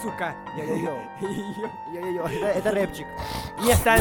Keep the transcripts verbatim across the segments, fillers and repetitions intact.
сука. Йо-йо-йо. Йо. Йо-йо-йо. Это, это рэпчик. Не стан...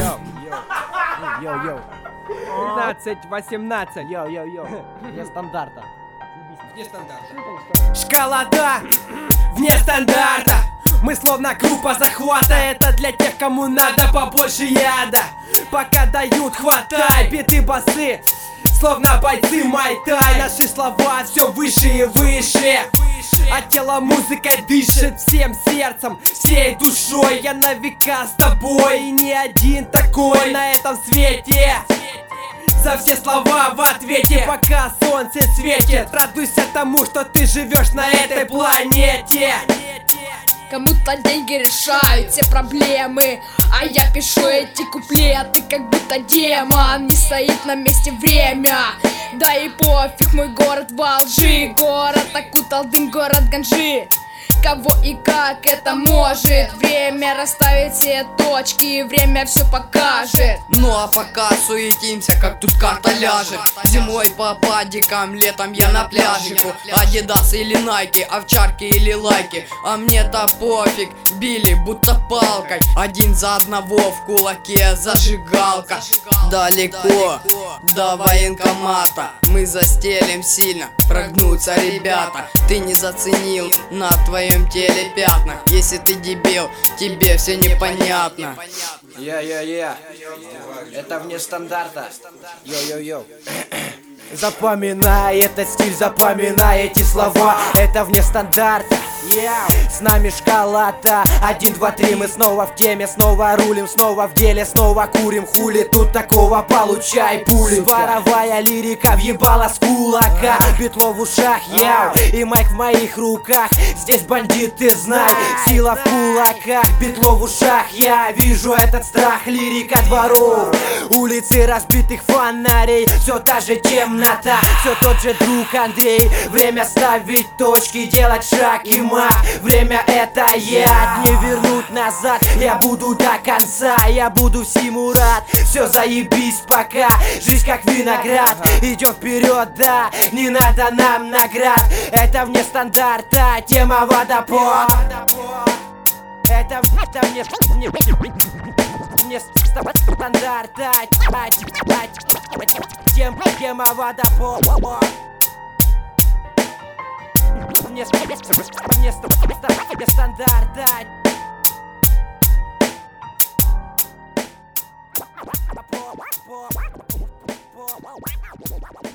Йо-йо. тринадцать, восемнадцать. Йо-йо-йо. Вне стандарта. Вне стандарта. Школота вне стандарта. Мы словно группа захвата. Это для тех, кому надо побольше яда. Пока дают, хватай. Биты, басы, словно бойцы майтай. Наши слова все выше и выше. А тело музыкой дышит всем сердцем, всей душой. Я на века с тобой, и не один такой на этом свете. За все слова в ответе, пока солнце светит. Радуйся тому, что ты живешь на этой планете. Кому-то деньги решают все проблемы, а я пишу эти куплеты, как будто демон. Не стоит на месте время, да и пофиг, мой город во лжи. Город окутал дым, город ганжи. Кого и как это может время расставить все точки, время все покажет. Ну а пока суетимся, как тут карта ляжет. Зимой по падикам, летом я на пляжику. Адидас или Найки, овчарки или лайки. А мне-то пофиг, били будто палкой. Один за одного в кулаке зажигалка. Далеко до военкомата мы застелим сильно, прогнутся ребята. Ты не заценил на твоем теле пятна. Если ты дебил, тебе все непонятно. Я-я-я. Это вне стандарта. Йо-йо-йо. Запоминай этот стиль, запоминай эти слова. Это вне стандарта. С нами школота. Один, два, три, мы снова в теме. Снова рулим, снова в деле. Снова курим, хули тут такого, получай пули. Воровая лирика въебала с кулака. Битло в ушах, яу, и майк в моих руках. Здесь бандиты, знай, сила в кулаках. Битло в ушах, я вижу этот страх. Лирика дворов, улицы разбитых фонарей. Все та же темнота, все тот же друг Андрей. Время ставить точки, делать шаг и мах. Время это я, не вернуть назад. Я буду до конца, я буду всему рад. Все заебись пока, жизнь как виноград. Идем вперед, да, не надо нам наград. Это вне стандарта, тема водопад. Это, это вне, вне, вне стандарта, тема, тема водопад. Вне, вне, вне стандарта.